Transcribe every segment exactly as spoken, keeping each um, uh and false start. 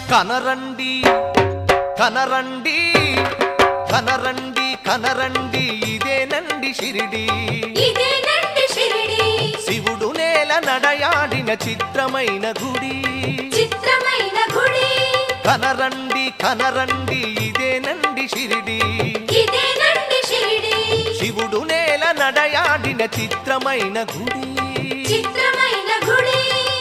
కనరండి కనరండి కనరండి కనరండి ఇదేనండి షిరిడి ఇదేనండి షిరిడి శివుడు నేల నడయాడిన చిత్రమైన గుడి చిత్రమైన గుడి కనరండి కనరండి ఇదేనండి షిరిడి ఇదేనండి షిరిడి శివుడు నేల నడయాడిన చిత్రమైన గుడి చిత్రమైన గుడి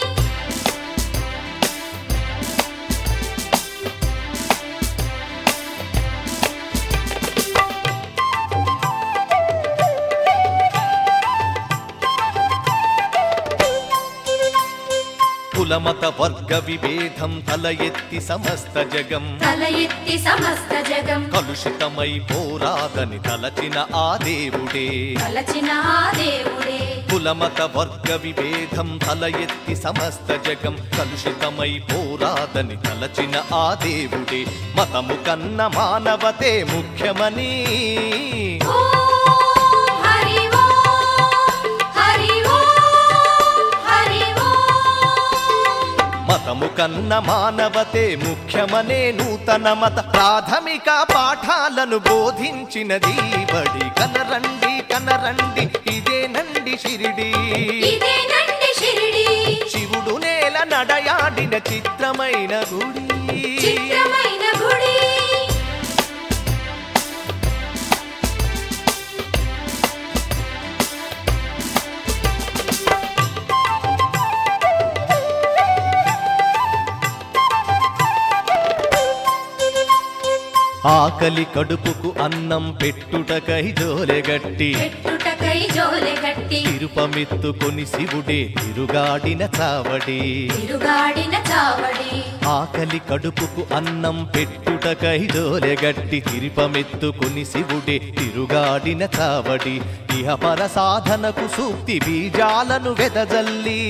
కులమత వర్గ విభేదం తల ఎత్తి సమస్త జగం తల ఎత్తి సమస్త జగం కలుషితమై పోరాదని తలచిన ఆ దేవుడే తలచిన ఆ దేవుడే కులమత వర్గ విభేదం తల ఎత్తి సమస్త జగం కలుషితమై పోరాదని తలచిన ఆ దేవుడే మతము కన్న మానవతే ముఖ్యమని మతము కన్న మానవతే ముఖ్యమనే నూతన మత ప్రాథమిక పాఠాలను బోధించినది బడి కనరండి కనరండి ఇదేనండి షిరిడి ఇదేనండి షిరిడి శివుడు నేల నడయాడిన చిత్రమైన గుడి చిత్రమైన గుడి ఆకలి కడుపుకు అన్నం పెట్టుటకై జోలెగట్టి పెట్టుటకై జోలెగట్టి తిరుపమెత్తుకొని శివుడే తిరుగాడిన చావడి తిరుగాడిన చావడి ఆకలి కడుపుకు అన్నం పెట్టుటకై జోలెగట్టి తిరుపమెత్తుకొని శివుడే తిరుగాడిన చావడి ఇహపర సాధనకు సూక్తి బీజాలను వెదజల్లి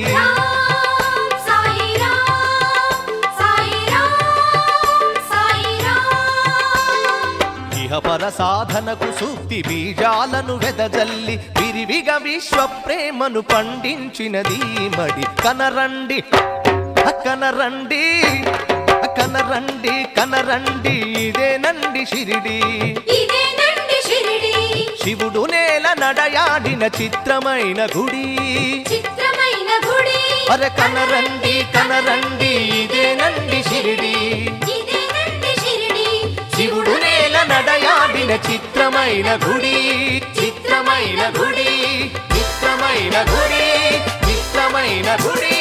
ఇహపర సాధనకు సూక్తి బీజాలను వెదజల్లి విరివిగా విశ్వ ప్రేమను పండించినది మడి కనరండి కనరండి కనరండి కనరండి ఇదేనండి షిరిడి ఇదేనండి షిరిడి శివుడు నేల నడయాడిన చిత్రమైన గుడి చిత్రమైన గుడి అరే కనరండి కనరండి ఇదేనండి షిరిడి ఇదేనండి షిరిడి శివుడు నేల నడయాడిన చిత్రమైన గుడి చిత్రమైన గుడి చిత్రమైన గుడి చిత్రమైన గుడి